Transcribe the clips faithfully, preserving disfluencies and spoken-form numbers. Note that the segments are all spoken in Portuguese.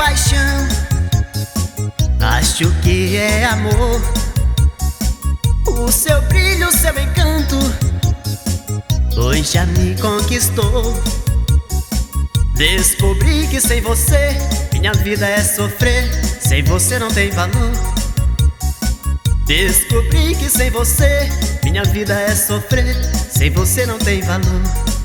paixão, acho que é amor. O seu brilho, o seu encanto, hoje já me conquistou. Descobri que sem você minha vida é sofrer, sem você não tem valor. Descobri que sem você minha vida é sofrer, sem você não tem valor.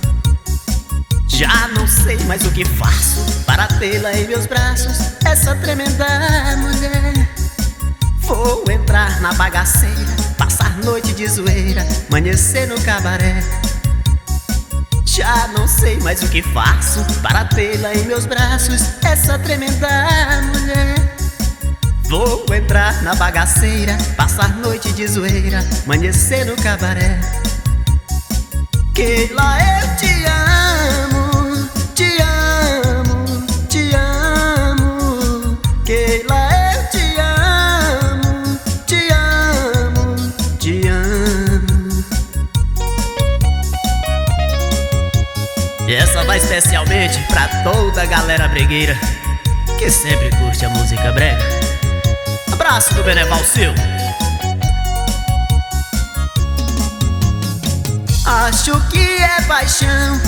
Já não sei mais o que faço para tê-la em meus braços, essa tremenda mulher. Vou entrar na bagaceira, passar noite de zoeira, amanhecer no cabaré. Já não sei mais o que faço para tê-la em meus braços, essa tremenda mulher. Vou entrar na bagaceira, passar noite de zoeira, amanhecer no cabaré. Keila, eu te amo, te amo, te amo. Keila, eu te amo, te amo, te amo. E essa vai especialmente pra toda a galera bregueira que sempre curte a música brega. Abraço do Beneval Silva. Acho que é paixão,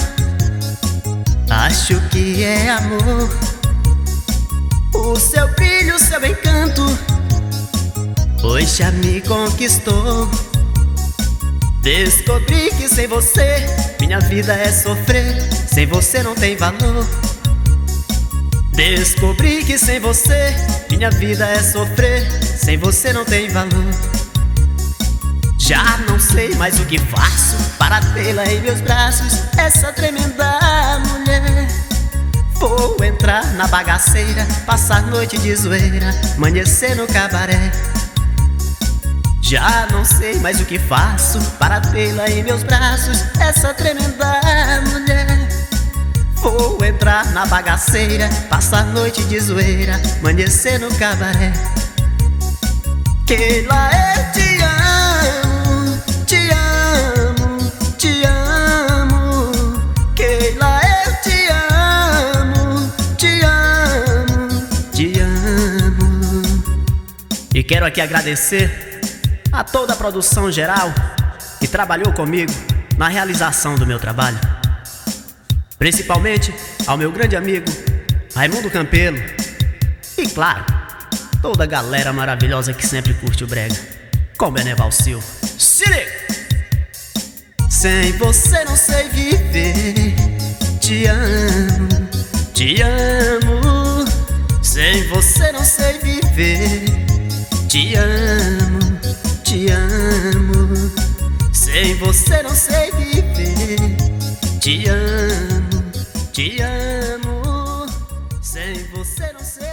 acho que é amor. O seu brilho, o seu encanto, hoje já me conquistou. Descobri que sem você minha vida é sofrer, sem você não tem valor. Descobri que sem você minha vida é sofrer, sem você não tem valor. Já não sei mais o que faço para tê-la em meus braços, essa tremenda mulher. Vou entrar na bagaceira, passar noite de zoeira, amanhecer no cabaré. Já não sei mais o que faço para tê-la em meus braços, essa tremenda mulher. Vou entrar na bagaceira, passar noite de zoeira, amanhecer no cabaré. Keila, eu te amo, te amo, te amo. Keila, eu te amo, te amo, te amo. E quero aqui agradecer a toda a produção geral que trabalhou comigo na realização do meu trabalho. Principalmente ao meu grande amigo Raimundo Campelo. E claro, toda a galera maravilhosa que sempre curte o brega, com Beneval Silva. Se liga! Sem você não sei viver, te amo, te amo. Sem você não sei viver, te amo, te amo. Sem você não sei viver, te amo, te amo. Sem você não sei.